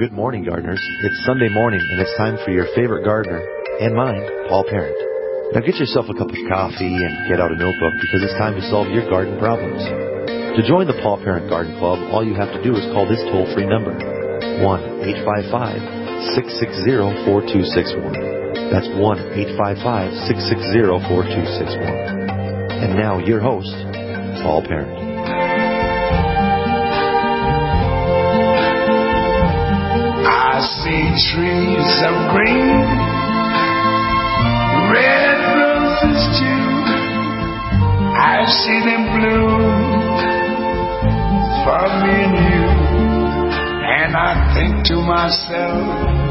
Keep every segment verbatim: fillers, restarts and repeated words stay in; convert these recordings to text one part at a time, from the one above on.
good morning, gardeners. It's Sunday morning, and it's time for your favorite gardener, and mine, Paul Parent. Now get yourself a cup of coffee and get out a notebook because it's time to solve your garden problems. To join the Paul Parent Garden Club, all you have to do is call this toll-free number, one eight five five, six six zero, four two six one. That's one eight five five, six six zero, four two six one. And now your host, Paul Parent. I see trees of green, red roses too. I see them bloom for me and you. And I think to myself,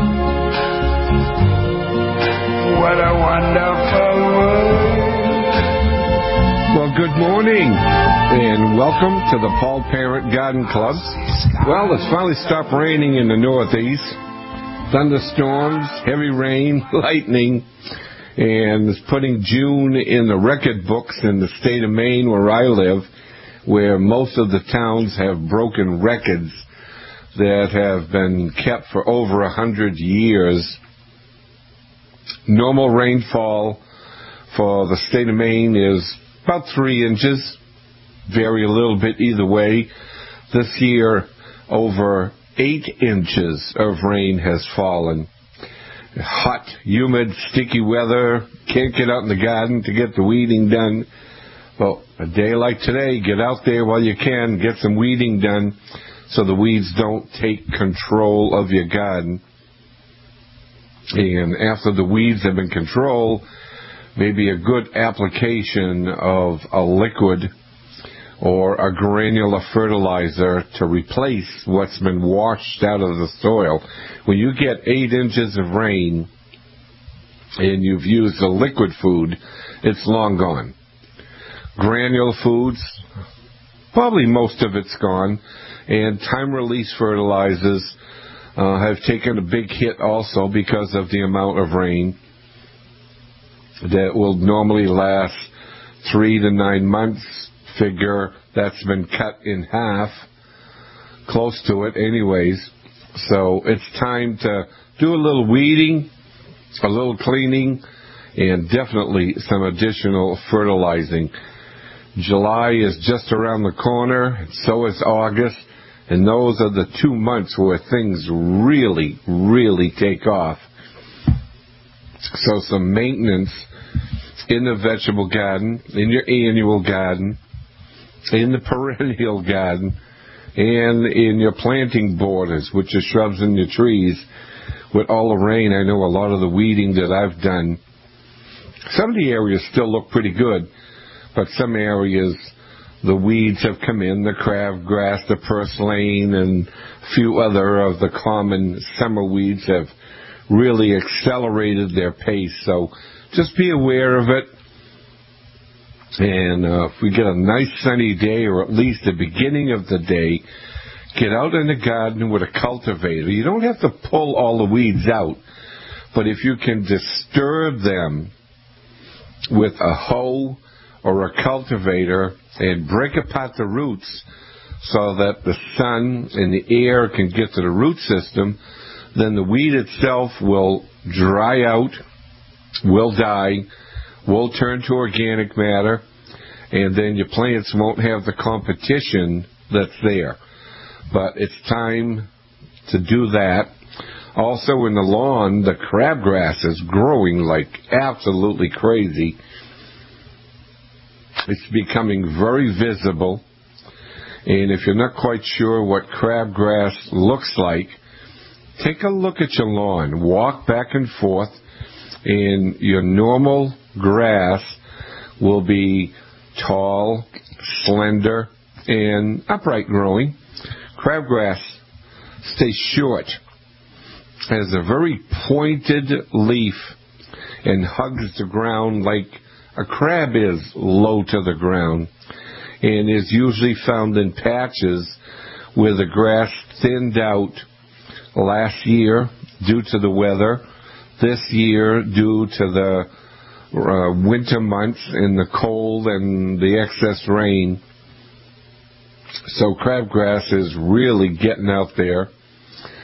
what a wonderful world. Well, good morning, and welcome to the Paul Parent Garden Club. Well, it's finally stopped raining in the Northeast. Thunderstorms, heavy rain, lightning, and it's putting June in the record books in the state of Maine where I live, where most of the towns have broken records that have been kept for over a hundred years. Normal rainfall for the state of Maine is about three inches, vary a little bit either way. This year, over eight inches of rain has fallen. Hot, humid, sticky weather, can't get out in the garden to get the weeding done. Well, a day like today, get out there while you can, get some weeding done so the weeds don't take control of your garden. And after the weeds have been controlled, maybe a good application of a liquid or a granular fertilizer to replace what's been washed out of the soil. When you get eight inches of rain and you've used a liquid food, it's long gone. Granular foods, probably most of it's gone, and time-release fertilizers uh, have taken a big hit also because of the amount of rain that will normally last three to nine months. Figure that's been cut in half, close to it anyways. So it's time to do a little weeding, a little cleaning, and definitely some additional fertilizing. July is just around the corner, so is August, and those are the two months where things really, really take off. So some maintenance in the vegetable garden, in your annual garden, in the perennial garden, and in your planting borders, which are shrubs and your trees. With all the rain, I know a lot of the weeding that I've done, some of the areas still look pretty good, but some areas the weeds have come in, the crabgrass, the purslane, and a few other of the common summer weeds have really accelerated their pace. So just be aware of it. And uh, if we get a nice sunny day, or at least the beginning of the day, get out in the garden with a cultivator. You don't have to pull all the weeds out, but if you can disturb them with a hoe or a cultivator and break apart the roots so that the sun and the air can get to the root system, then the weed itself will dry out, will die, will turn to organic matter, and then your plants won't have the competition that's there. But it's time to do that. Also in the lawn, the crabgrass is growing like absolutely crazy. It's becoming very visible. And if you're not quite sure what crabgrass looks like, take a look at your lawn. Walk back and forth, and your normal grass will be tall, slender, and upright growing. Crabgrass stays short, has a very pointed leaf, and hugs the ground like a crab is low to the ground, and is usually found in patches where the grass thinned out last year due to the weather, this year due to the uh, winter months and the cold and the excess rain. So crabgrass is really getting out there.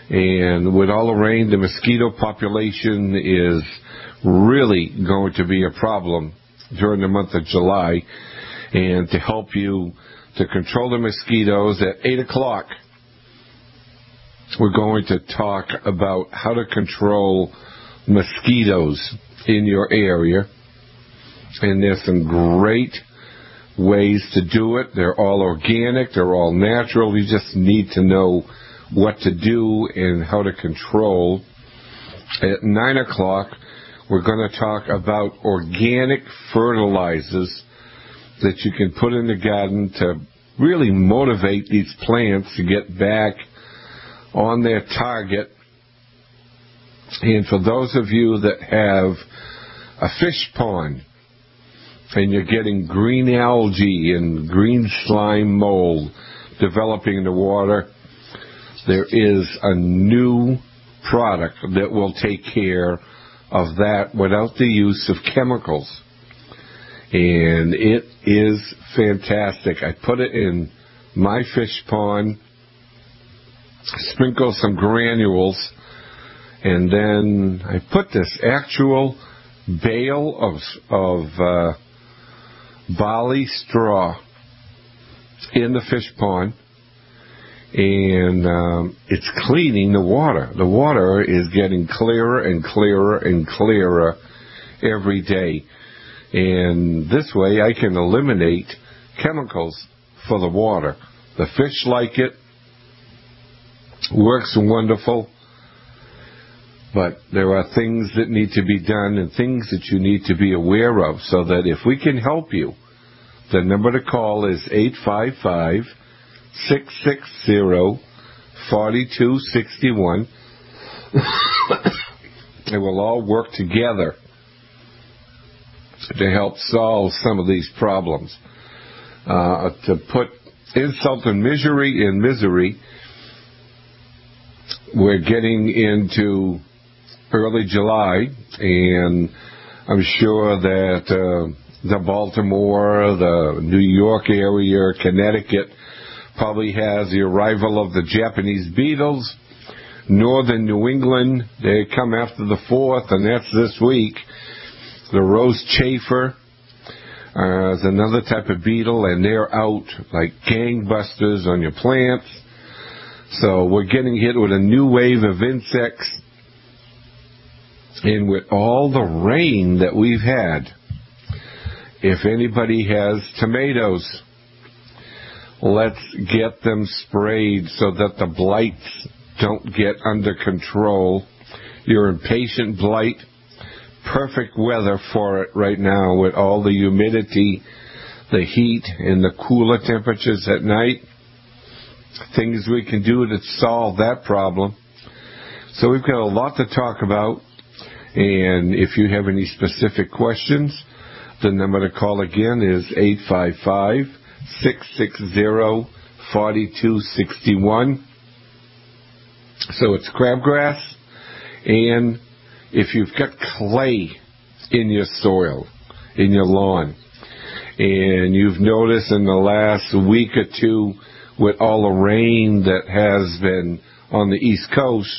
And with all the rain, the mosquito population is really going to be a problem during the month of July. And to help you to control the mosquitoes, at eight o'clock, we're going to talk about how to control mosquitoes in your area. And there's some great ways to do it. They're all organic. They're all natural. You just need to know what to do and how to control. At nine o'clock, we're going to talk about organic fertilizers that you can put in the garden to really motivate these plants to get back on their target. And for those of you that have a fish pond and you're getting green algae and green slime mold developing in the water, there is a new product that will take care of that without the use of chemicals. And it is fantastic. I put it in my fish pond, sprinkle some granules, and then I put this actual bale of, of uh, barley straw in the fish pond, and um, it's cleaning the water. The water is getting clearer and clearer and clearer every day. And this way I can eliminate chemicals for the water. The fish like it. Works wonderful. But there are things that need to be done and things that you need to be aware of, so that if we can help you, the number to call is eight five five, six six zero, four two six one. And we'll all work together to help solve some of these problems. Uh, to put insult and misery in misery, we're getting into early July, and I'm sure that uh, the Baltimore, the New York area, Connecticut probably has the arrival of the Japanese beetles. Northern New England, they come after the fourth, and that's this week. The rose chafer uh, is another type of beetle, and they're out like gangbusters on your plants. So we're getting hit with a new wave of insects. And with all the rain that we've had, if anybody has tomatoes, let's get them sprayed so that the blights don't get under control. Your impatient blight, perfect weather for it right now with all the humidity, the heat, and the cooler temperatures at night. Things we can do to solve that problem. So we've got a lot to talk about. And if you have any specific questions, the number to call again is eight five five, six six zero, four two six one. So it's crabgrass, and if you've got clay in your soil, in your lawn, and you've noticed in the last week or two with all the rain that has been on the East Coast,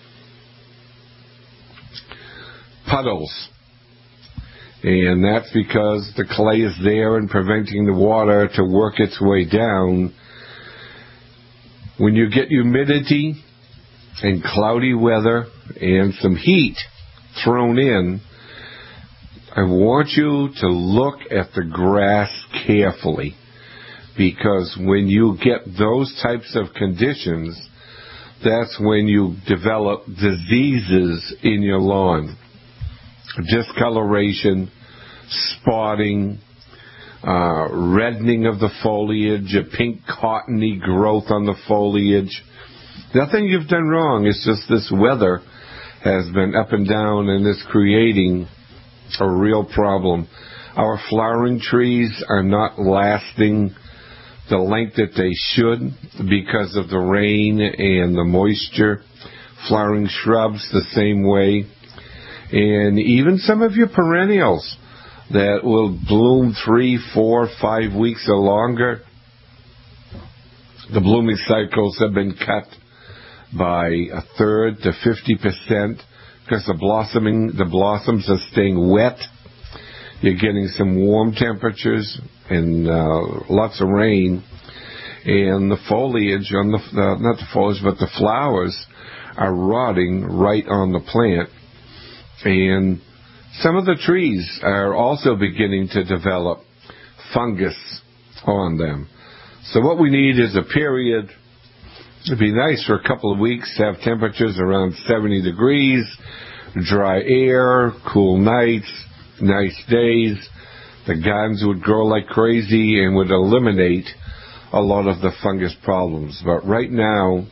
puddles. And that's because the clay is there and preventing the water to work its way down. When you get humidity and cloudy weather and some heat thrown in, I want you to look at the grass carefully, because when you get those types of conditions, that's when you develop diseases in your lawn. Discoloration, spotting, uh, reddening of the foliage, a pink cottony growth on the foliage. Nothing you've done wrong. It's just this weather has been up and down, and is creating a real problem. Our flowering trees are not lasting the length that they should because of the rain and the moisture. Flowering shrubs the same way. And even some of your perennials that will bloom three, four, five weeks or longer, the blooming cycles have been cut. by a third to fifty percent because the blossoming, the blossoms are staying wet. You're getting some warm temperatures and uh, lots of rain, and the foliage on the uh, not the foliage but the flowers are rotting right on the plant, and some of the trees are also beginning to develop fungus on them. So what we need is a period. It'd be nice for a couple of weeks to have temperatures around seventy degrees, dry air, cool nights, nice days. The gardens would grow like crazy and would eliminate a lot of the fungus problems. But right now,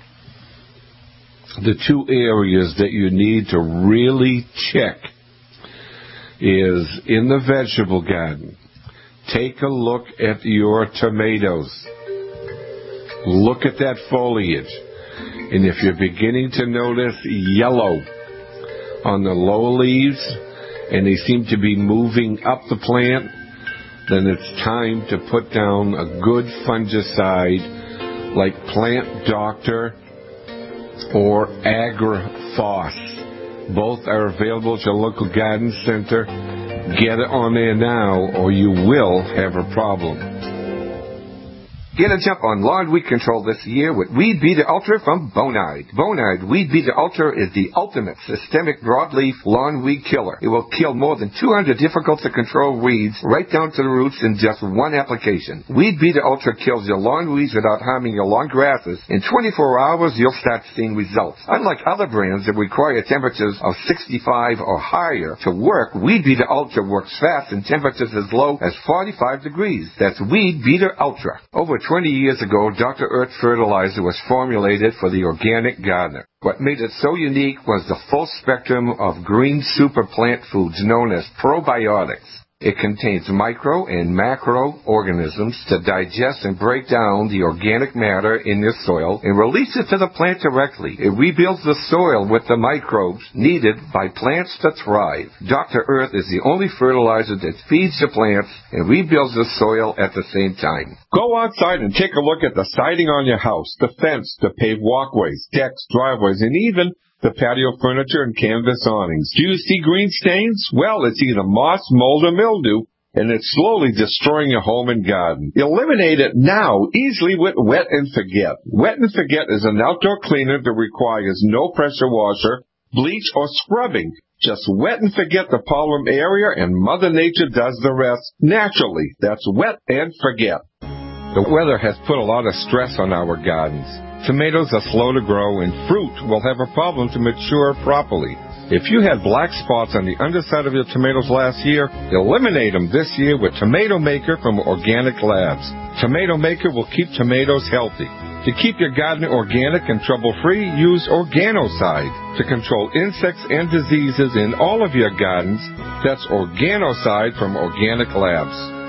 the two areas that you need to really check is in the vegetable garden. Take a look at your tomatoes. Look at that foliage. And if you're beginning to notice yellow on the lower leaves, and they seem to be moving up the plant, then it's time to put down a good fungicide like Plant Doctor or AgriFos. Both are available at your local garden center. Get it on there now, or you will have a problem. Get a jump on lawn weed control this year with Weed Beater Ultra from Bonide. Bonide Weed Beater Ultra is the ultimate systemic broadleaf lawn weed killer. It will kill more than two hundred difficult-to-control weeds right down to the roots in just one application. Weed Beater Ultra kills your lawn weeds without harming your lawn grasses. In twenty-four hours, you'll start seeing results. Unlike other brands that require temperatures of sixty-five or higher to work, Weed Beater Ultra works fast in temperatures as low as forty-five degrees. That's Weed Beater Ultra. Over twenty years ago, Doctor Earth fertilizer was formulated for the organic gardener. What made it so unique was the full spectrum of green super plant foods known as probiotics. It contains micro and macro organisms to digest and break down the organic matter in your soil and release it to the plant directly. It rebuilds the soil with the microbes needed by plants to thrive. Doctor Earth is the only fertilizer that feeds the plants and rebuilds the soil at the same time. Go outside and take a look at the siding on your house, the fence, the paved walkways, decks, driveways, and even the patio furniture and canvas awnings. Do you see green stains? Well, it's either moss, mold, or mildew, and it's slowly destroying your home and garden. Eliminate it now, easily with Wet and Forget. Wet and Forget is an outdoor cleaner that requires no pressure washer, bleach, or scrubbing. Just wet and forget the problem area, and Mother Nature does the rest naturally. That's Wet and Forget. The weather has put a lot of stress on our gardens. Tomatoes are slow to grow, and fruit will have a problem to mature properly. If you had black spots on the underside of your tomatoes last year, eliminate them this year with Tomato Maker from Organic Labs. Tomato Maker will keep tomatoes healthy. To keep your garden organic and trouble-free, use Organocide to control insects and diseases in all of your gardens. That's Organocide from Organic Labs.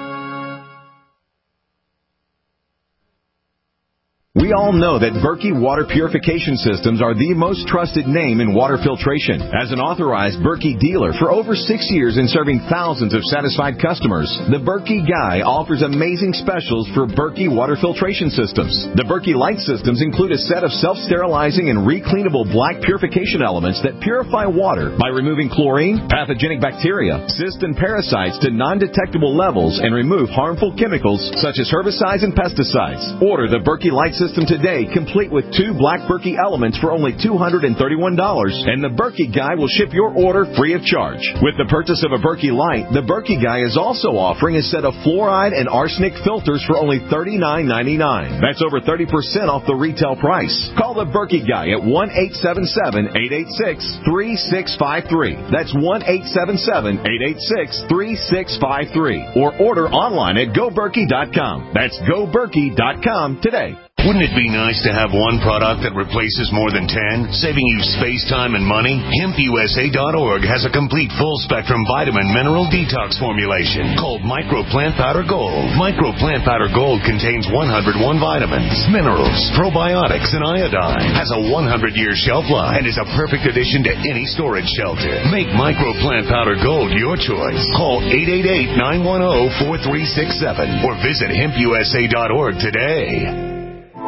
We all know that Berkey Water Purification Systems are the most trusted name in water filtration. As an authorized Berkey dealer for over six years and serving thousands of satisfied customers, the Berkey Guy offers amazing specials for Berkey Water Filtration Systems. The Berkey Light Systems include a set of self-sterilizing and recleanable black purification elements that purify water by removing chlorine, pathogenic bacteria, cysts, and parasites to non-detectable levels and remove harmful chemicals such as herbicides and pesticides. Order the Berkey Light System today, complete with two black Berkey elements for only two hundred thirty-one dollars, and the Berkey Guy will ship your order free of charge. With the purchase of a Berkey Light, the Berkey Guy is also offering a set of fluoride and arsenic filters for only thirty-nine ninety-nine. That's over thirty percent off the retail price. Call the Berkey Guy at one eight seven seven, eight eight six, three six five three. That's one eight seven seven, eight eight six, three six five three. Or order online at go berkey dot com. That's go berkey dot com today. Wouldn't it be nice to have one product that replaces more than ten, saving you space, time, and money? hemp u s a dot org has a complete full-spectrum vitamin mineral detox formulation called Micro Plant Powder Gold. Micro Plant Powder Gold contains one hundred one vitamins, minerals, probiotics, and iodine. Has a one hundred year shelf life and is a perfect addition to any storage shelter. Make Micro Plant Powder Gold your choice. Call eight eight eight, nine one zero, four three six seven or visit hemp u s a dot org today.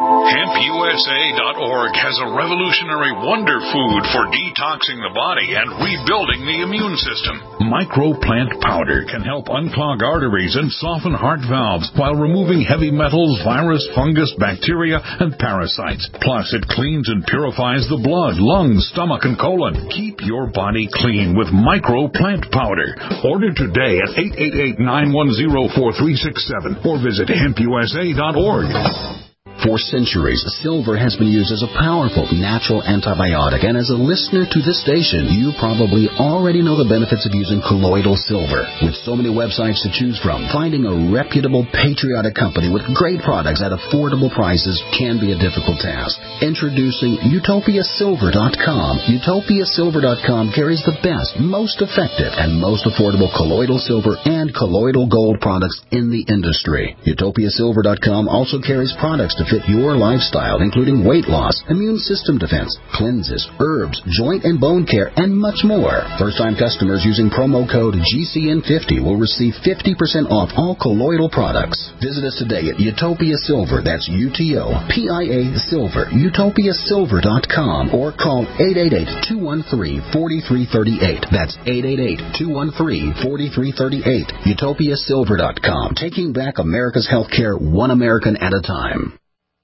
Hemp U S A dot org has a revolutionary wonder food for detoxing the body and rebuilding the immune system. Microplant powder can help unclog arteries and soften heart valves while removing heavy metals, virus, fungus, bacteria, and parasites. Plus, it cleans and purifies the blood, lungs, stomach, and colon. Keep your body clean with Microplant powder. Order today at eight eight eight, nine one zero, four three six seven or visit hemp U S A dot org. For centuries, silver has been used as a powerful natural antibiotic, and as a listener to this station, you probably already know the benefits of using colloidal silver. With so many websites to choose from, finding a reputable, patriotic company with great products at affordable prices can be a difficult task. Introducing Utopia Silver dot com. Utopia Silver dot com carries the best, most effective, and most affordable colloidal silver and colloidal gold products in the industry. Utopia Silver dot com also carries products to fit your lifestyle, including weight loss, immune system defense, cleanses, herbs, joint and bone care, and much more. First-time customers using promo code G C N fifty will receive fifty percent off all colloidal products. Visit us today at Utopia Silver, that's U T O P I A Silver, Utopia Silver dot com, or call eight eight eight, two one three, four three three eight. That's eight eight eight, two one three, four three three eight. Utopia Silver dot com, taking back America's healthcare one American at a time.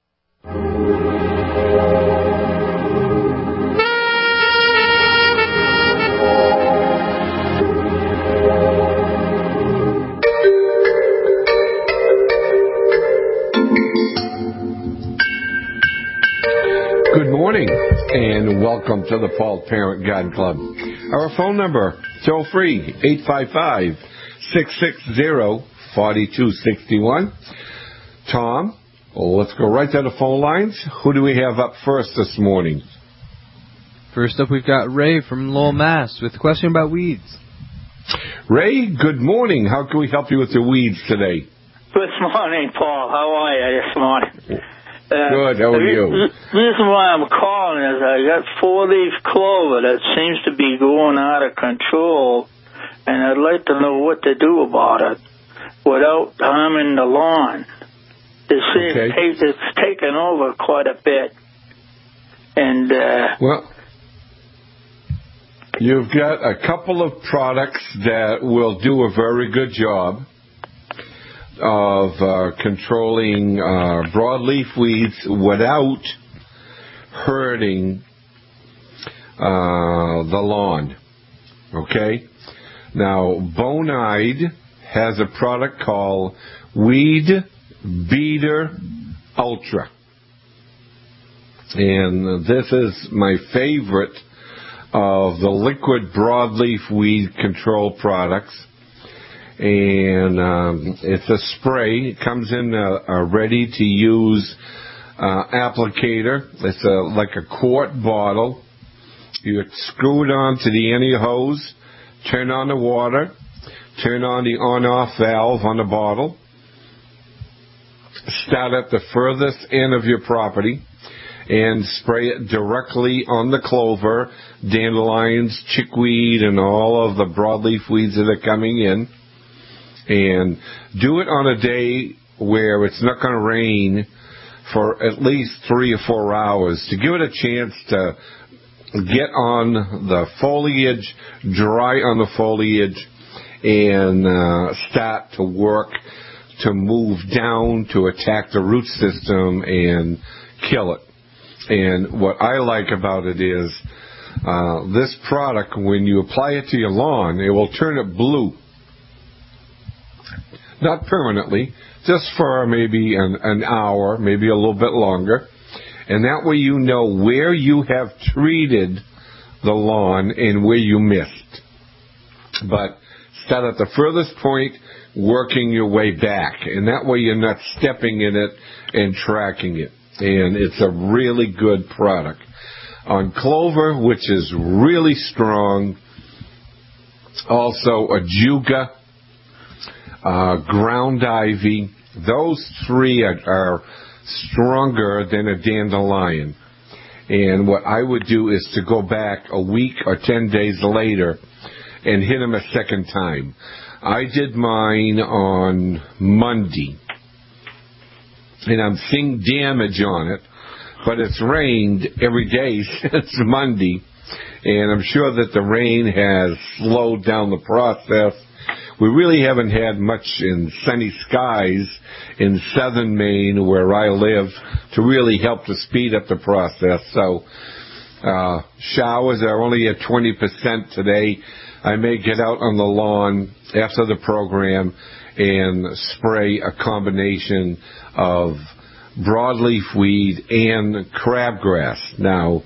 Good morning, and welcome to the Paul Parent Garden Club. Our phone number, toll free, eight five five, six six zero, four two six one. Tom, well, let's go right to the phone lines. Who do we have up first this morning? First up, we've got Ray from Lowell, Mass. with a question about weeds. Ray, good morning. How can we help you with your weeds today? Good morning, Paul. How are you this morning? Uh, Good. How are you? The reason why I'm calling is I got four-leaf clover that seems to be going out of control, and I'd like to know what to do about it without harming the lawn. It's, Okay. it's, it's taken over quite a bit. And, uh... Well, you've got a couple of products that will do a very good job of uh, controlling uh, broadleaf weeds without hurting uh, the lawn. Okay? Now, Bonide has a product called Weed Beater Ultra. And this is my favorite of the liquid broadleaf weed control products. And um, it's a spray. It comes in a, a ready-to-use uh, applicator. It's a, like a quart bottle. You screw it onto the end of your hose, turn on the water, turn on the on-off valve on the bottle, start at the furthest end of your property, and spray it directly on the clover, dandelions, chickweed, and all of the broadleaf weeds that are coming in. And do it on a day where it's not going to rain for at least three or four hours to give it a chance to get on the foliage, dry on the foliage, and uh, start to work to move down to attack the root system and kill it. And what I like about it is uh, this product, when you apply it to your lawn, it will turn it blue. Not permanently, just for maybe an, an hour, maybe a little bit longer. And that way you know where you have treated the lawn and where you missed. But start at the furthest point, working your way back. And that way you're not stepping in it and tracking it. And it's a really good product. On clover, which is really strong, also ajuga, Uh, ground ivy, those three are, are stronger than a dandelion. And what I would do is to go back a week or ten days later and hit them a second time. I did mine on Monday. and I'm seeing damage on it, but it's rained every day since Monday, and I'm sure that the rain has slowed down the process. We really haven't had much in sunny skies in southern Maine, where I live, to really help to speed up the process. So uh, showers are only at twenty percent today. I may get out on the lawn after the program and spray a combination of broadleaf weed and crabgrass. Now,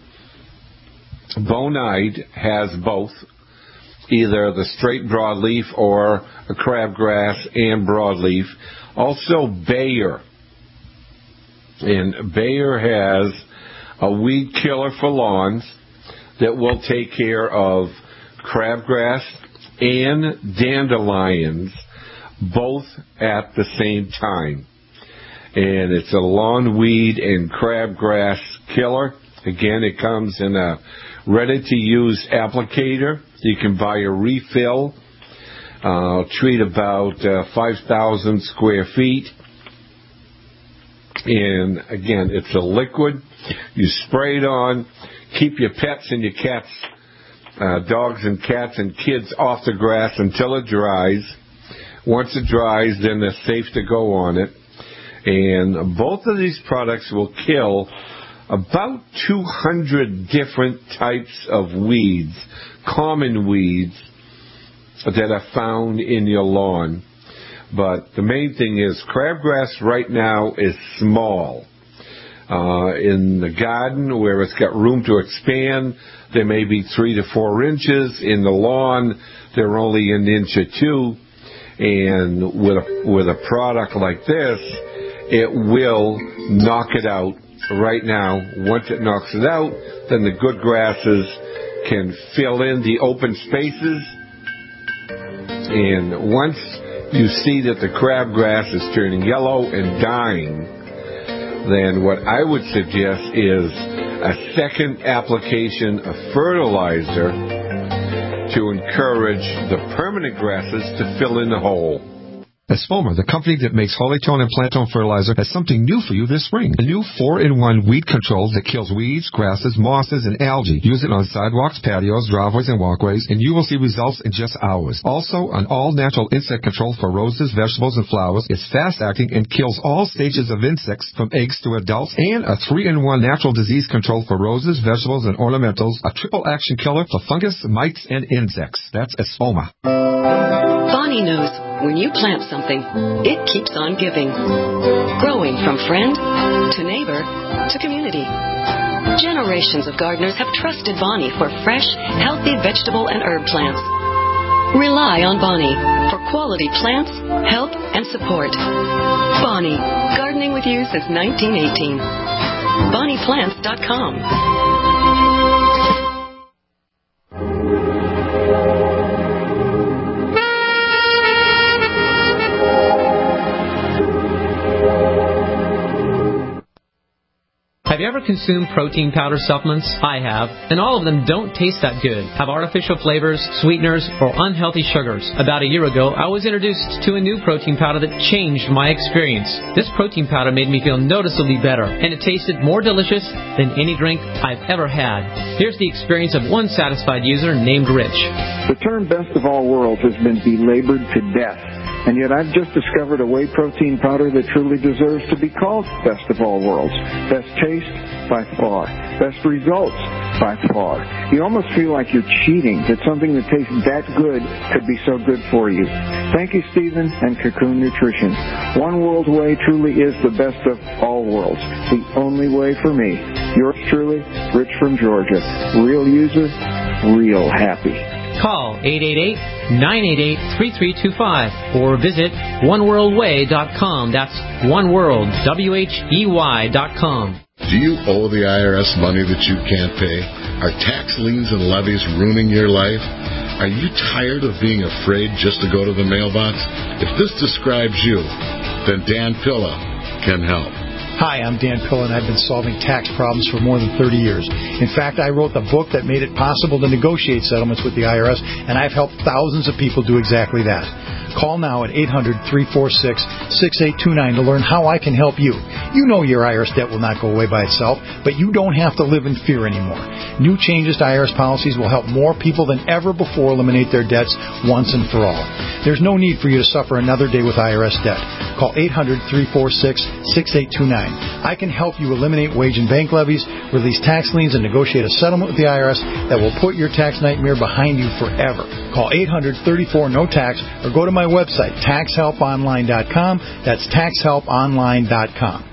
Bonide has both, either the straight broadleaf or a crabgrass and broadleaf. Also Bayer. And Bayer has a weed killer for lawns that will take care of crabgrass and dandelions both at the same time. And it's a lawn weed and crabgrass killer. Again, it comes in a ready-to-use applicator. You can buy a refill. Uh, treat about uh, five thousand square feet. And again, it's a liquid. You spray it on. Keep your pets and your cats, uh, dogs and cats and kids off the grass until it dries. Once it dries, then they're safe to go on it. And both of these products will kill about two hundred different types of weeds, common weeds, that are found in your lawn. But the main thing is crabgrass right now is small. Uh, in the garden, where it's got room to expand, there may be three to four inches. In the lawn, they're only an inch or two. And with a, with a product like this, it will knock it out right now. Once it knocks it out, then the good grasses can fill in the open spaces. And once you see that the crabgrass is turning yellow and dying, then what I would suggest is a second application of fertilizer to encourage the permanent grasses to fill in the hole. Espoma, the company that makes Holytone and Plantone fertilizer, has something new for you this spring. A new four in one weed control that kills weeds, grasses, mosses, and algae. Use it on sidewalks, patios, driveways, and walkways, and you will see results in just hours. Also, an all-natural insect control for roses, vegetables, and flowers. It's fast-acting and kills all stages of insects from eggs to adults. And a three in one natural disease control for roses, vegetables, and ornamentals. A triple-action killer for fungus, mites, and insects. That's Espoma. Bonnie knows when you plant something, it keeps on giving. Growing from friend to neighbor to community. Generations of gardeners have trusted Bonnie for fresh, healthy vegetable and herb plants. Rely on Bonnie for quality plants, help, and support. Bonnie, gardening with you since nineteen eighteen. bonnie plants dot com. Have you ever consumed protein powder supplements? I have, and all of them don't taste that good, have artificial flavors, sweeteners, or unhealthy sugars. About a year ago, I was introduced to a new protein powder that changed my experience. This protein powder made me feel noticeably better, and it tasted more delicious than any drink I've ever had. Here's the experience of one satisfied user named Rich. The term best of all worlds has been belabored to death. And yet I've just discovered a whey protein powder that truly deserves to be called best of all worlds. Best taste, by far. Best results, by far. You almost feel like you're cheating, that something that tastes that good could be so good for you. Thank you, Stephen and Cocoon Nutrition. One World Whey truly is the best of all worlds. The only way for me. Yours truly, Rich from Georgia. Real user, real happy. Call eight eight eight, nine eight eight, three three two five or visit one world way dot com. That's oneworld, W H E Y dot com. Do you owe the I R S money that you can't pay? Are tax liens and levies ruining your life? Are you tired of being afraid just to go to the mailbox? If this describes you, then Dan Pilla can help. Hi, I'm Dan Pilla, and I've been solving tax problems for more than thirty years. In fact, I wrote the book that made it possible to negotiate settlements with the I R S, and I've helped thousands of people do exactly that. Call now at eight hundred, three four six, six eight two nine to learn how I can help you. You know your I R S debt will not go away by itself, but you don't have to live in fear anymore. New changes to I R S policies will help more people than ever before eliminate their debts once and for all. There's no need for you to suffer another day with I R S debt. Call eight hundred, three four six, six eight two nine. I can help you eliminate wage and bank levies, release tax liens, and negotiate a settlement with the I R S that will put your tax nightmare behind you forever. Call eight hundred, thirty-four, no tax or go to my website, tax help online dot com. That's tax help online dot com.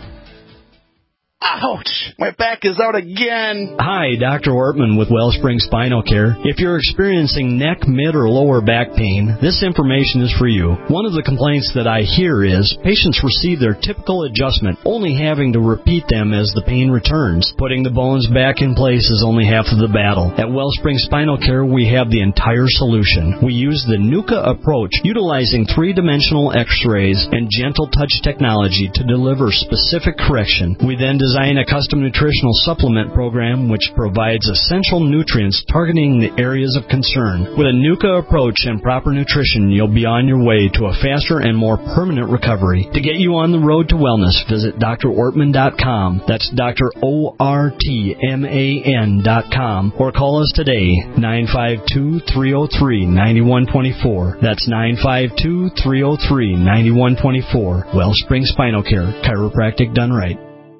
Ouch! My back is out again. Hi, Doctor Ortman with Wellspring Spinal Care. If you're experiencing neck, mid, or lower back pain, this information is for you. One of the complaints that I hear is patients receive their typical adjustment, only having to repeat them as the pain returns. Putting the bones back in place is only half of the battle. At Wellspring Spinal Care, we have the entire solution. We use the NUCA approach, utilizing three-dimensional x-rays and gentle touch technology to deliver specific correction. We then design Design a custom nutritional supplement program which provides essential nutrients targeting the areas of concern. With a NUCA approach and proper nutrition, you'll be on your way to a faster and more permanent recovery. To get you on the road to wellness, visit D R ortman dot com. That's Doctor O R T M A N dot com. Or call us today, nine five two, three oh three, nine one two four. That's nine five two, three oh three, nine one two four. Wellspring Spinal Care, chiropractic done right.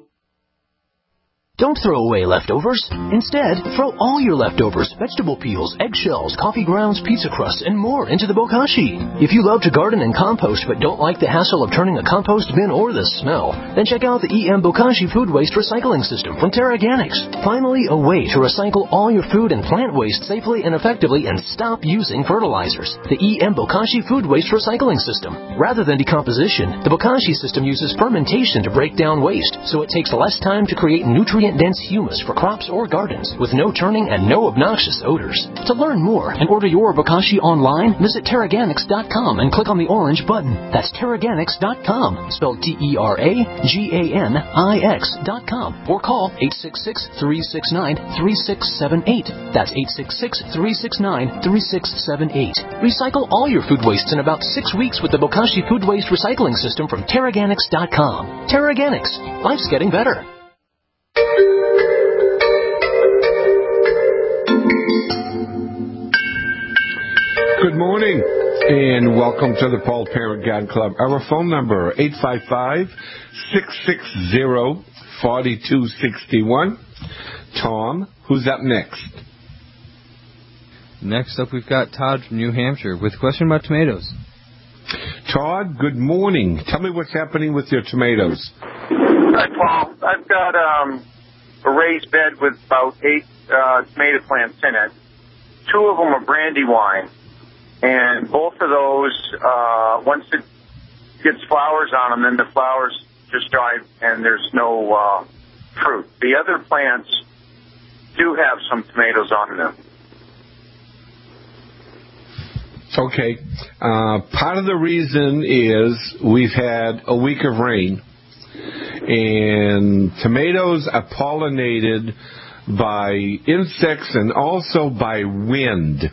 Don't throw away leftovers. Instead, throw all your leftovers, vegetable peels, eggshells, coffee grounds, pizza crusts, and more into the bokashi. If you love to garden and compost but don't like the hassle of turning a compost bin or the smell, then check out the E M Bokashi Food Waste Recycling System from Terraganics. Finally, a way to recycle all your food and plant waste safely and effectively and stop using fertilizers. The E M Bokashi Food Waste Recycling System. Rather than decomposition, the Bokashi system uses fermentation to break down waste, so it takes less time to create nutrient dense humus for crops or gardens with no turning and no obnoxious odors. To learn more and order your Bokashi online, visit Terraganics dot com and click on the orange button. That's Terraganics dot com, spelled T E R A G A N I X dot com, or call eight six six, three six nine, three six seven eight. That's eight six six, three six nine, three six seven eight. Recycle all your food wastes in about six weeks with the Bokashi Food Waste Recycling System from Terraganics dot com. Terraganics. Life's getting better. Good morning, and welcome to the Paul Parent God Club. Our phone number, eight five five, six six zero, four two six one. Tom, who's up next? Next up, we've got Todd from New Hampshire with a question about tomatoes. Todd, good morning. Tell me what's happening with your tomatoes. Hi, Paul. I've got um, a raised bed with about eight uh, tomato plants in it. Two of them are Brandywine. And both of those, uh, once it gets flowers on them, then the flowers just die and there's no uh, fruit. The other plants do have some tomatoes on them. Okay. Uh, part of the reason is we've had a week of rain, and tomatoes are pollinated by insects and also by wind.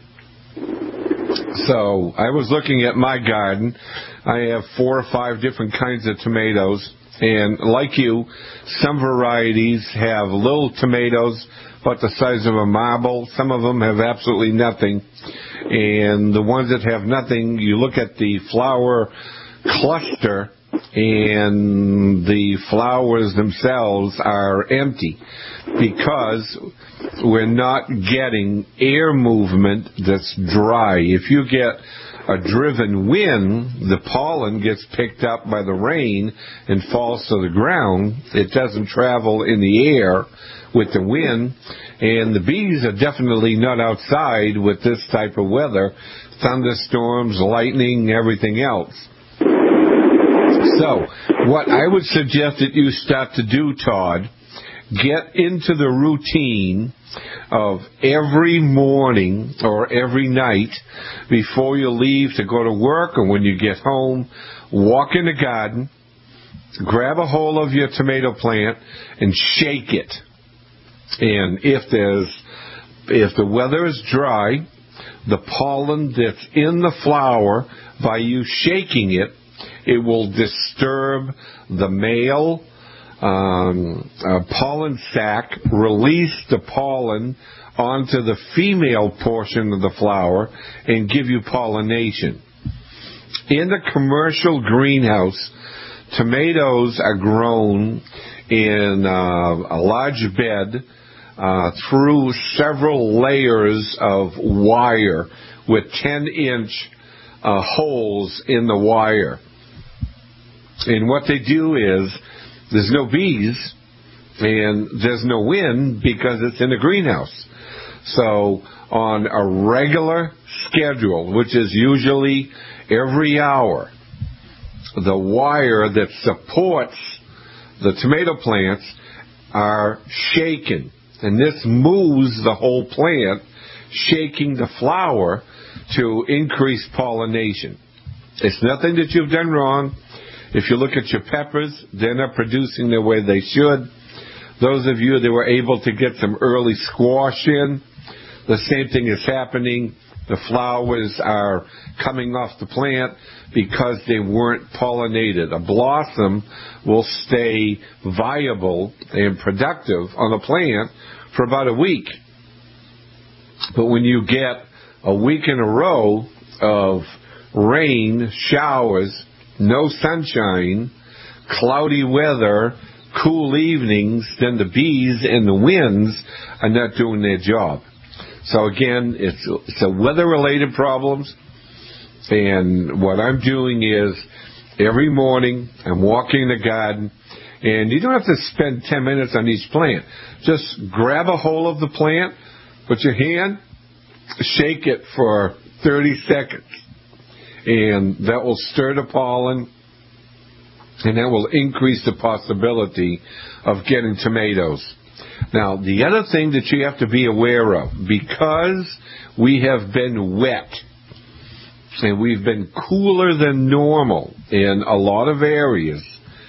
So I was looking at my garden. I have four or five different kinds of tomatoes. And like you, some varieties have little tomatoes about the size of a marble. Some of them have absolutely nothing. And the ones that have nothing, you look at the flower cluster, and the flowers themselves are empty because we're not getting air movement that's dry. If you get a driven wind, the pollen gets picked up by the rain and falls to the ground. It doesn't travel in the air with the wind, and the bees are definitely not outside with this type of weather, thunderstorms, lightning, everything else. So, what I would suggest that you start to do, Todd, get into the routine of every morning or every night before you leave to go to work or when you get home, walk in the garden, grab a hold of your tomato plant and shake it. And if there's, if the weather is dry, the pollen that's in the flower by you shaking it, it will disturb the male um, uh, pollen sac, release the pollen onto the female portion of the flower, and give you pollination. In the commercial greenhouse, tomatoes are grown in uh, a large bed uh, through several layers of wire with ten-inch uh, holes in the wire. And what they do is, there's no bees and there's no wind because it's in a greenhouse. So on a regular schedule, which is usually every hour, the wire that supports the tomato plants are shaken. And this moves the whole plant, shaking the flower to increase pollination. It's nothing that you've done wrong. If you look at your peppers, they're not producing the way they should. Those of you that were able to get some early squash in, the same thing is happening. The flowers are coming off the plant because they weren't pollinated. A blossom will stay viable and productive on a plant for about a week. But when you get a week in a row of rain, showers, no sunshine, cloudy weather, cool evenings, then the bees and the winds are not doing their job. So again, it's, it's a weather-related problems, and what I'm doing is every morning I'm walking the garden, and you don't have to spend ten minutes on each plant. Just grab a hold of the plant, put your hand, shake it for thirty seconds, and that will stir the pollen, and that will increase the possibility of getting tomatoes. Now, the other thing that you have to be aware of, because we have been wet and we've been cooler than normal in a lot of areas,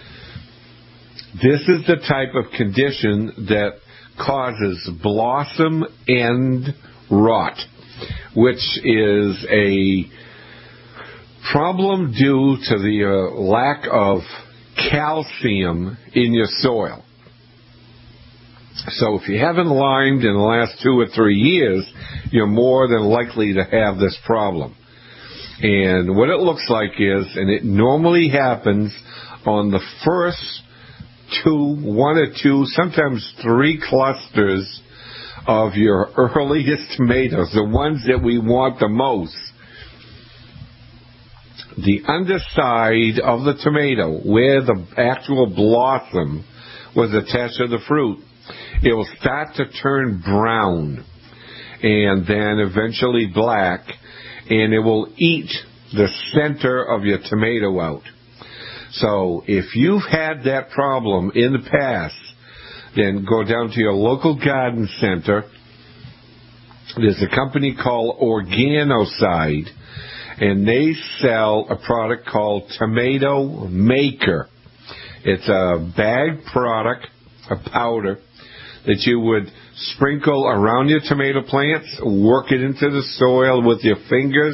this is the type of condition that causes blossom end rot, which is a problem due to the uh, lack of calcium in your soil. So if you haven't limed in the last two or three years, you're more than likely to have this problem. And what it looks like is, and it normally happens on the first two, one or two, sometimes three clusters of your earliest tomatoes, the ones that we want the most. The underside of the tomato, where the actual blossom was attached to the fruit, it will start to turn brown and then eventually black, and it will eat the center of your tomato out. So if you've had that problem in the past, then go down to your local garden center. There's a company called Organocide, and they sell a product called Tomato Maker. It's a bag product, a powder, that you would sprinkle around your tomato plants, work it into the soil with your fingers,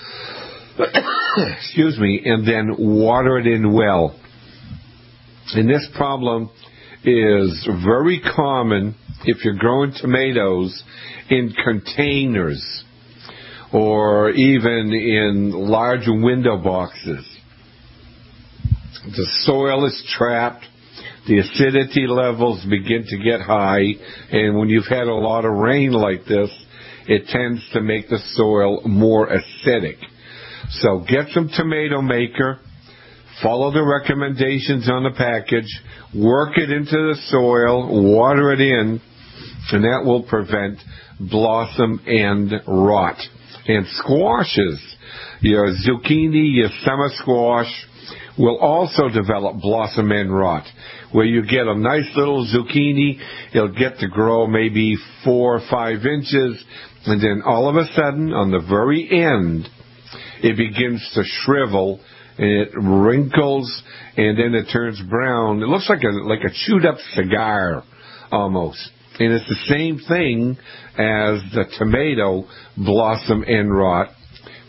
excuse me, and then water it in well. And this problem is very common if you're growing tomatoes in containers or even in large window boxes. The soil is trapped. The acidity levels begin to get high, and when you've had a lot of rain like this, it tends to make the soil more acidic. So get some Tomato Maker, follow the recommendations on the package, work it into the soil, water it in, and that will prevent blossom end rot. And squashes, your zucchini, your summer squash, will also develop blossom end rot, where you get a nice little zucchini, it'll get to grow maybe four or five inches, and then all of a sudden, on the very end, it begins to shrivel, and it wrinkles, and then it turns brown. It looks like a like a chewed up cigar, almost. And it's the same thing as the tomato blossom end rot,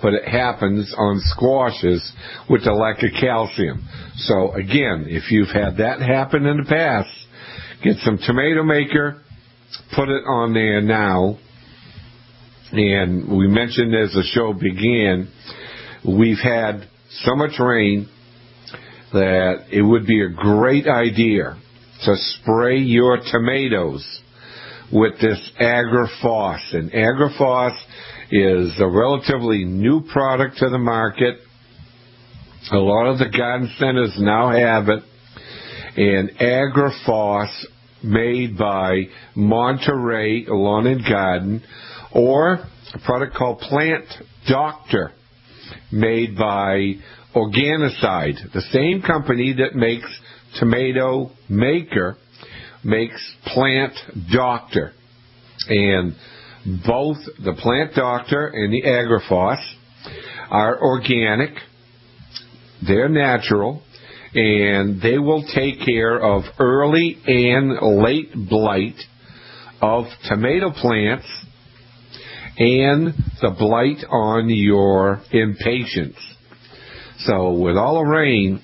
but it happens on squashes with the lack of calcium. So again, if you've had that happen in the past, get some Tomato Maker, put it on there now. And we mentioned as the show began, we've had so much rain that it would be a great idea to spray your tomatoes with this AgriFos. And AgriFos is a relatively new product to the market. A lot of the garden centers now have it. And AgriFos, made by Monterey Lawn and Garden, or a product called Plant Doctor, made by Organicide. The same company that makes Tomato Maker makes Plant Doctor. And both the Plant Doctor and the AgriFos are organic. They're natural. And they will take care of early and late blight of tomato plants and the blight on your impatiens. So with all the rain,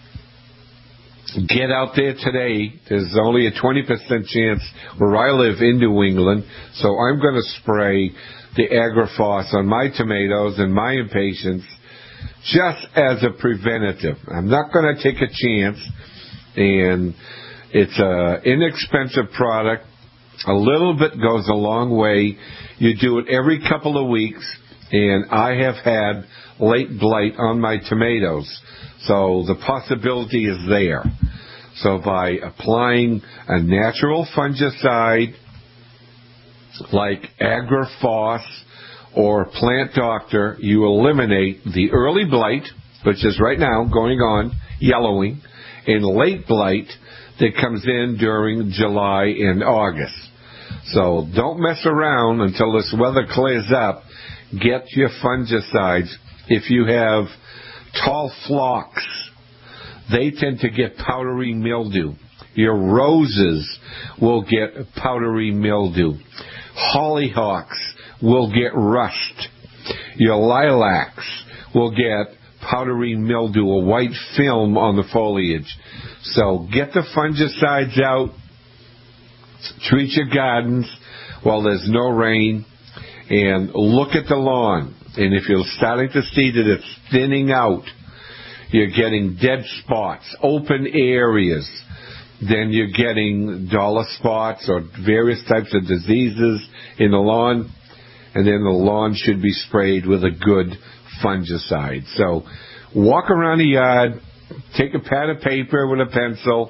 get out there today. There's only a twenty percent chance where I live in New England, so I'm going to spray the AgriFos on my tomatoes and my impatiens just as a preventative. I'm not going to take a chance, and it's an inexpensive product. A little bit goes a long way. You do it every couple of weeks, and I have had late blight on my tomatoes, so the possibility is there. So by applying a natural fungicide like AgriFos or Plant Doctor, you eliminate the early blight, which is right now going on, yellowing, and late blight that comes in during July and August. So don't mess around until this weather clears up. Get your fungicides. If you have tall phlox, they tend to get powdery mildew. Your roses will get powdery mildew. Hollyhocks will get rust. Your lilacs will get powdery mildew, a white film on the foliage. So get the fungicides out. Treat your gardens while there's no rain. And look at the lawn. And if you're starting to see that it's thinning out, you're getting dead spots, open areas, then you're getting dollar spots or various types of diseases in the lawn, and then the lawn should be sprayed with a good fungicide. So walk around the yard, take a pad of paper with a pencil,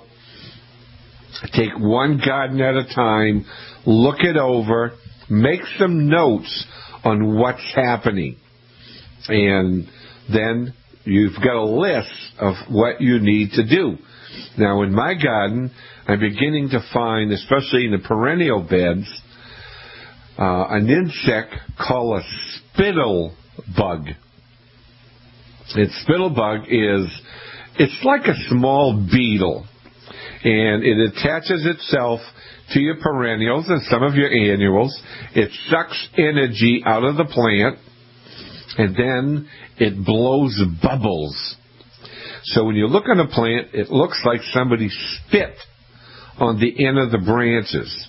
take one garden at a time, look it over, make some notes on what's happening, and then you've got a list of what you need to do. Now, in my garden, I'm beginning to find, especially in the perennial beds, uh, an insect called a spittle bug. And spittle bug is, it's like a small beetle, and it attaches itself to your perennials and some of your annuals. It sucks energy out of the plant, and then it blows bubbles. So when you look on a plant, it looks like somebody spit on the end of the branches.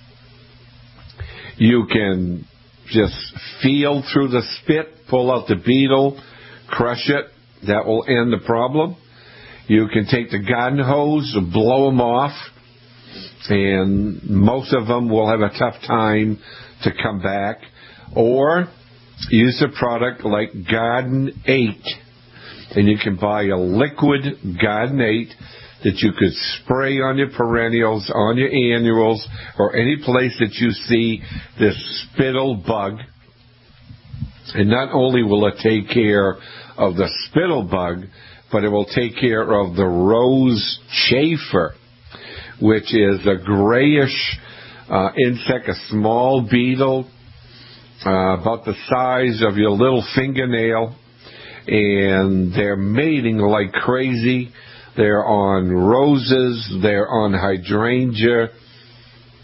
You can just feel through the spit, pull out the beetle, crush it. That will end the problem. You can take the garden hose and blow them off, and most of them will have a tough time to come back. Or use a product like Garden eight, and you can buy a liquid Garden eight that you could spray on your perennials, on your annuals, or any place that you see this spittle bug. And not only will it take care of the spittle bug, but it will take care of the rose chafer, which is a grayish uh, insect, a small beetle, uh, about the size of your little fingernail, and they're mating like crazy. They're on roses, they're on hydrangea,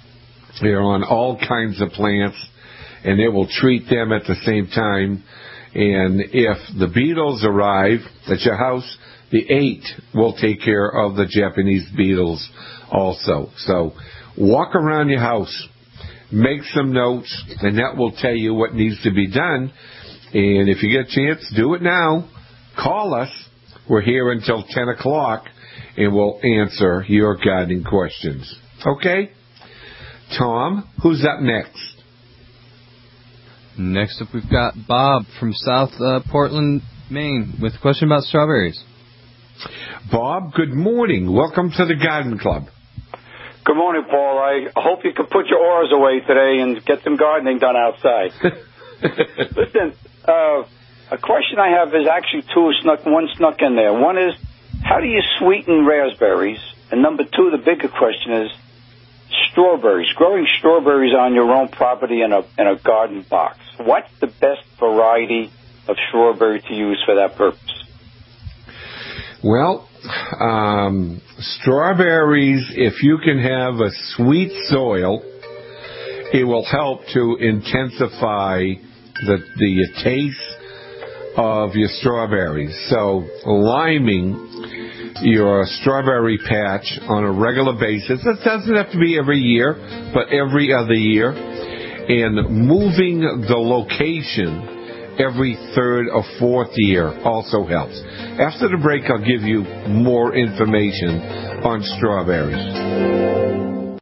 they're on all kinds of plants, and it will treat them at the same time. And if the beetles arrive at your house, the eight will take care of the Japanese beetles also. So walk around your house, make some notes, and that will tell you what needs to be done. And if you get a chance, do it now. Call us. We're here until ten o'clock, and we'll answer your gardening questions. Okay? Tom, who's up next? Next up, we've got Bob from South uh, Portland, Maine, with a question about strawberries. Bob, good morning. Welcome to the Garden Club. Good morning, Paul. I hope you can put your oars away today and get some gardening done outside. Listen, uh, a question I have is actually two snuck, one snuck in there. One is, how do you sweeten raspberries? And number two, the bigger question is, strawberries, growing strawberries on your own property in a in a garden box. What's the best variety of strawberry to use for that purpose? Well, um, strawberries, if you can have a sweet soil, it will help to intensify the the taste of your strawberries. So liming your strawberry patch on a regular basis. It doesn't have to be every year, but every other year. And moving the location every third or fourth year also helps. After the break, I'll give you more information on strawberries.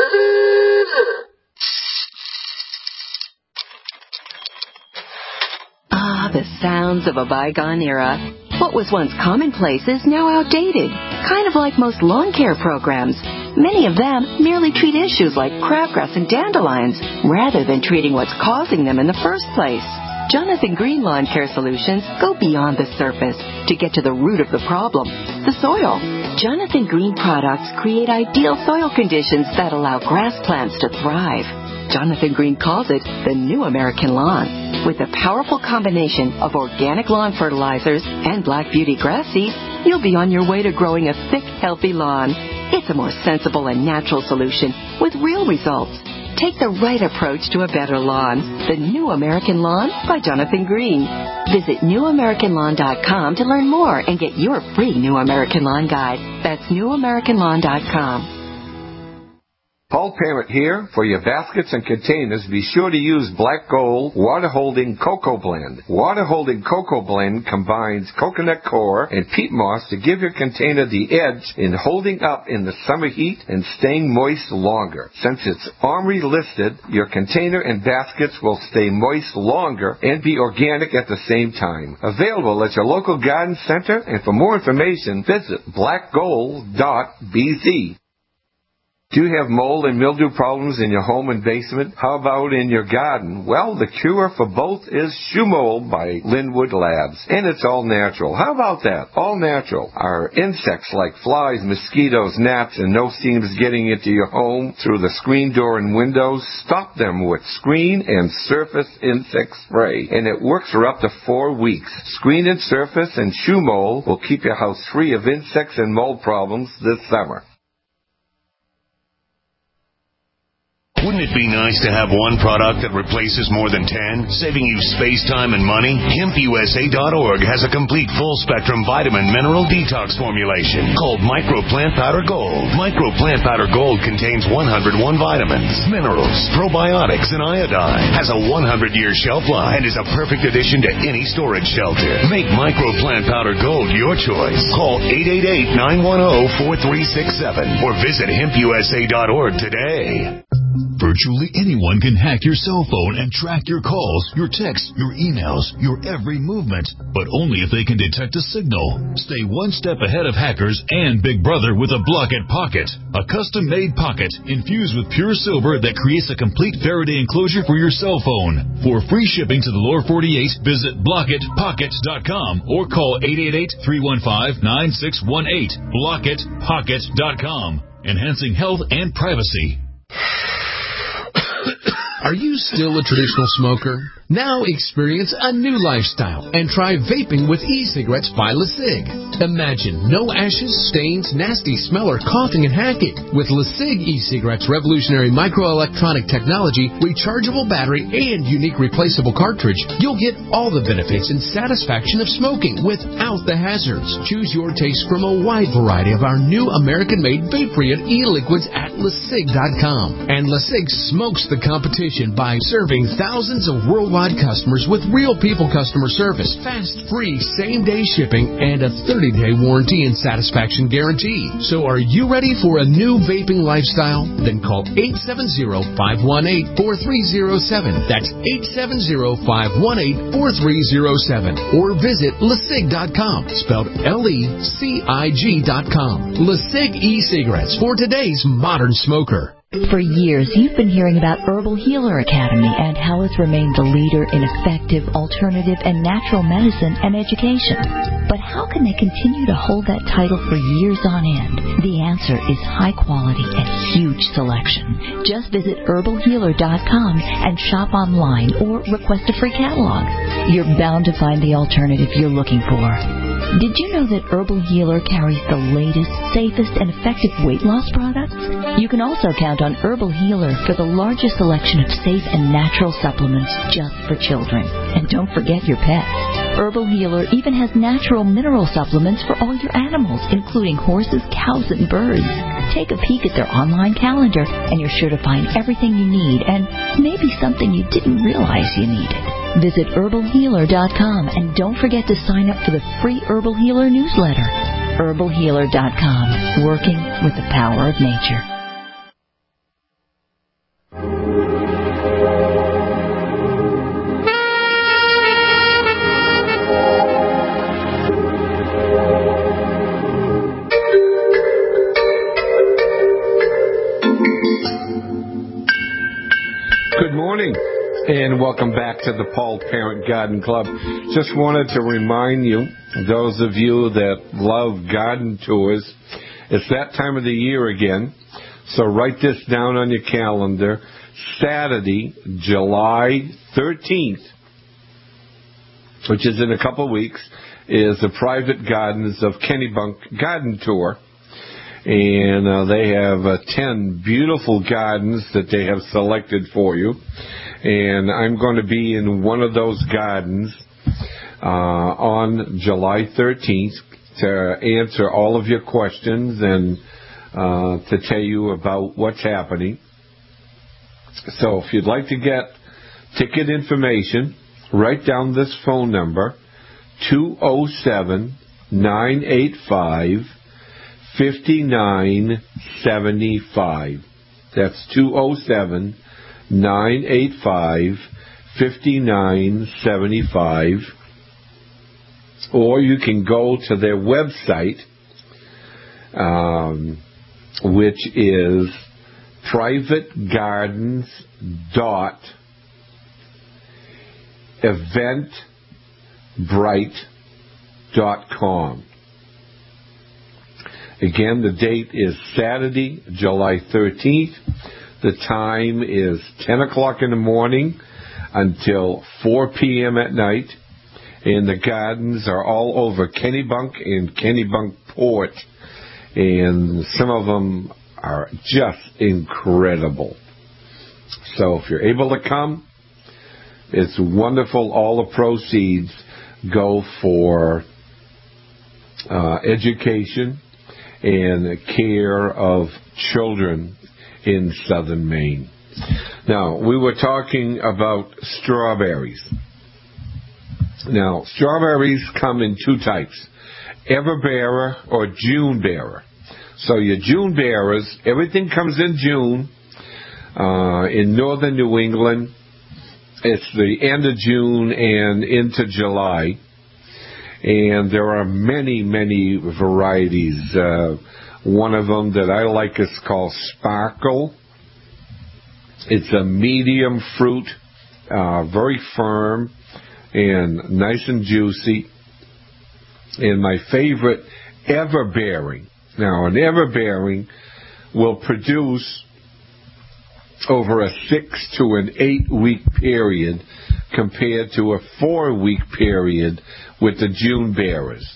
Ah, the sounds of a bygone era. What was once commonplace is now outdated, kind of like most lawn care programs. Many of them merely treat issues like crabgrass and dandelions, rather than treating what's causing them in the first place. Jonathan Green Lawn Care Solutions go beyond the surface to get to the root of the problem, the soil. Jonathan Green products create ideal soil conditions that allow grass plants to thrive. Jonathan Green calls it the new American lawn. With a powerful combination of organic lawn fertilizers and Black Beauty grass seed, you'll be on your way to growing a thick, healthy lawn. It's a more sensible and natural solution with real results. Take the right approach to a better lawn. The New American Lawn by Jonathan Green. Visit new american lawn dot com to learn more and get your free New American Lawn Guide. That's new american lawn dot com. Paul Parent here. For your baskets and containers, be sure to use Black Gold Water-Holding Cocoa Blend. Water-Holding Cocoa Blend combines coconut coir and peat moss to give your container the edge in holding up in the summer heat and staying moist longer. Since it's OMRI listed, your container and baskets will stay moist longer and be organic at the same time. Available at your local garden center, and for more information, visit black gold dot b z. Do you have mold and mildew problems in your home and basement? How about in your garden? Well, the cure for both is Shumold by Linwood Labs, and it's all natural. How about that? All natural. Our insects like flies, mosquitoes, gnats, and no-seams getting into your home through the screen door and windows, stop them with Screen and Surface Insect Spray, and it works for up to four weeks. Screen and Surface and Shumold will keep your house free of insects and mold problems this summer. Wouldn't it be nice to have one product that replaces more than ten, saving you space, time, and money? hemp u s a dot org has a complete full-spectrum vitamin mineral detox formulation called Micro Plant Powder Gold. Micro Plant Powder Gold contains one hundred one vitamins, minerals, probiotics, and iodine. Has a one hundred year shelf life and is a perfect addition to any storage shelter. Make Micro Plant Powder Gold your choice. Call eight eight eight, nine one zero, four three six seven or visit hemp u s a dot org today. Virtually anyone can hack your cell phone and track your calls, your texts, your emails, your every movement, but only if they can detect a signal. Stay one step ahead of hackers and Big Brother with a Blockit Pocket, a custom-made pocket infused with pure silver that creates a complete Faraday enclosure for your cell phone. For free shipping to the lower forty-eight, visit blockit pocket dot com or call eight eight eight, three one five, nine six one eight. blockit pocket dot com, enhancing health and privacy. Are you still a traditional smoker? Now experience a new lifestyle and try vaping with e-cigarettes by LeSig. Imagine no ashes, stains, nasty smell, or coughing and hacking. With LeSig e-cigarettes' revolutionary microelectronic technology, rechargeable battery, and unique replaceable cartridge, you'll get all the benefits and satisfaction of smoking without the hazards. Choose your taste from a wide variety of our new American-made vape-free e-liquids at LeSig dot com. And LeSig smokes the competition by serving thousands of worldwide customers with real people customer service, fast, free, same-day shipping, and a thirty-day warranty and satisfaction guarantee. So are you ready for a new vaping lifestyle? Then call eight seven zero, five one eight, four three zero seven. That's eight seven zero, five one eight, four three zero seven. Or visit LeSig dot com, spelled L E C I G dot com. LeSig e-cigarettes for today's modern smoker. For years, you've been hearing about Herbal Healer Academy and how it's remained the leader in effective, alternative, and natural medicine and education. But how can they continue to hold that title for years on end? The answer is high quality and huge selection. Just visit herbal healer dot com and shop online or request a free catalog. You're bound to find the alternative you're looking for. Did you know that Herbal Healer carries the latest, safest, and effective weight loss products? You can also count on Herbal Healer for the largest selection of safe and natural supplements just for children. And don't forget your pets. Herbal Healer even has natural mineral supplements for all your animals, including horses, cows, and birds. Take a peek at their online calendar, and you're sure to find everything you need and maybe something you didn't realize you needed. Visit herbal healer dot com and don't forget to sign up for the free Herbal Healer newsletter. herbal healer dot com, working with the power of nature. Good morning, and welcome back to the Paul Parent Garden Club. Just wanted to remind you, those of you that love garden tours, it's that time of the year again. So write this down on your calendar. Saturday, July thirteenth, which is in a couple of weeks, is the Private Gardens of Kennebunk Garden Tour. And uh, they have uh, ten beautiful gardens that they have selected for you. And I'm going to be in one of those gardens uh, on July thirteenth to answer all of your questions and uh, to tell you about what's happening. So if you'd like to get ticket information, write down this phone number, two oh seven, nine eight five, five nine seven five. That's two oh seven, nine eight five, five nine seven five. Or you can go to their website, um, which is private gardens dot eventbrite dot com. Again, the date is Saturday, July thirteenth. The time is ten o'clock in the morning until four p.m. at night. And the gardens are all over Kennebunk and Kennebunkport. And some of them are just incredible. So if you're able to come, it's wonderful. All the proceeds go for uh, education and care of children in southern Maine. Now, we were talking about strawberries. Now, strawberries come in two types, Everbearer or June Bearer. So your June Bearers, everything comes in June. Uh, in northern New England, it's the end of June and into July. And there are many, many varieties. Uh, one of them that I like is called Sparkle. It's a medium fruit, uh, very firm and nice and juicy. And my favorite, Everbearing. Now, an Everbearing will produce over a six to an eight week period compared to a four week period with the June bearers.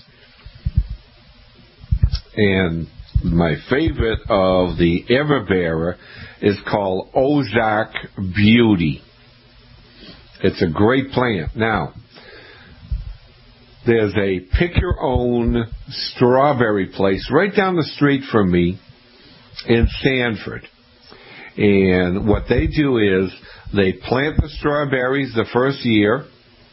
And my favorite of the Everbearer is called Ozark Beauty. It's a great plant. Now, there's a pick-your-own strawberry place right down the street from me in Sanford. And what they do is they plant the strawberries the first year.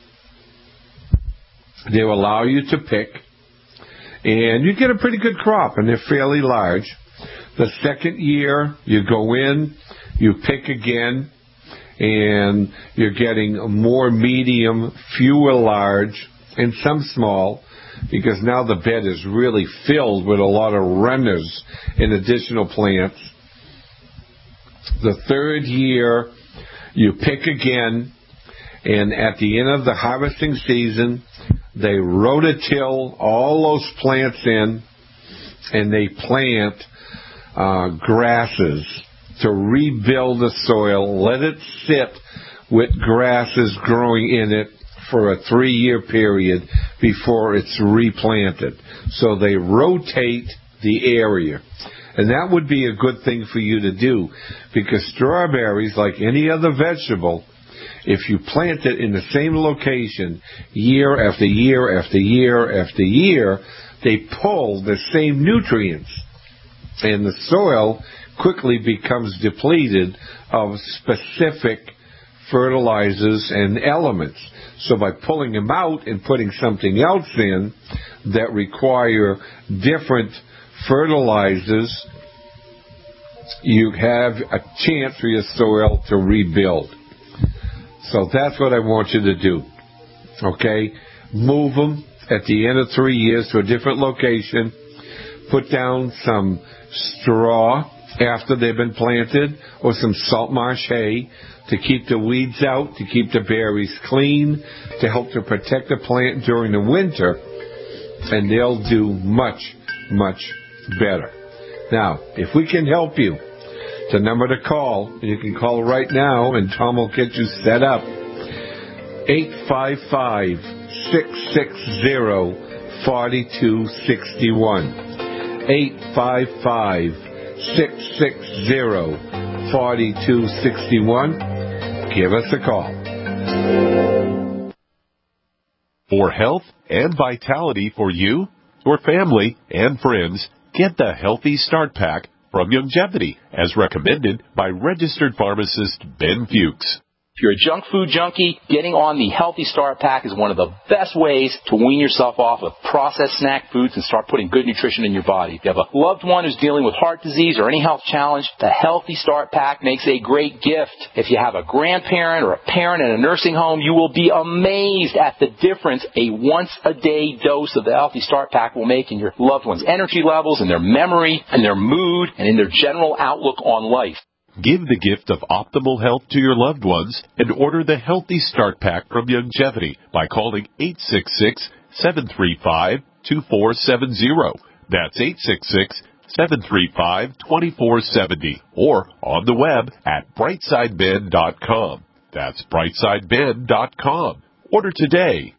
They'll allow you to pick. And you get a pretty good crop, and they're fairly large. The second year, you go in, you pick again, and you're getting more medium, fewer large, and some small, because now the bed is really filled with a lot of runners and additional plants. The third year, you pick again, and at the end of the harvesting season, they rototill all those plants in, and they plant uh, grasses to rebuild the soil, let it sit with grasses growing in it for a three-year period before it's replanted. So they rotate the area. And that would be a good thing for you to do, because strawberries, like any other vegetable, if you plant it in the same location year after year after year after year, they pull the same nutrients. And the soil quickly becomes depleted of specific fertilizers and elements. So by pulling them out and putting something else in that require different fertilizers, you have a chance for your soil to rebuild. So that's what I want you to do. Okay? Move them at the end of three years to a different location. Put down some straw after they've been planted, or some salt marsh hay to keep the weeds out, to keep the berries clean, to help to protect the plant during the winter, and they'll do much, much better. Now, if we can help you, the number to call, you can call right now, and Tom will get you set up, eight five five, six six zero, four two six one. eight five five, six six zero, four two six one. Give us a call. For health and vitality for you, your family, and friends, get the Healthy Start Pack from Youngevity, as recommended by registered pharmacist Ben Fuchs. If you're a junk food junkie, getting on the Healthy Start Pack is one of the best ways to wean yourself off of processed snack foods and start putting good nutrition in your body. If you have a loved one who's dealing with heart disease or any health challenge, the Healthy Start Pack makes a great gift. If you have a grandparent or a parent in a nursing home, you will be amazed at the difference a once-a-day dose of the Healthy Start Pack will make in your loved one's energy levels, in their memory, in their mood, and in their general outlook on life. Give the gift of optimal health to your loved ones and order the Healthy Start Pack from Youngevity by calling eight six six, seven three five, two four seven zero. That's eight six six, seven three five, two four seven zero. Or on the web at brightside ben dot com. That's brightside ben dot com. Order today.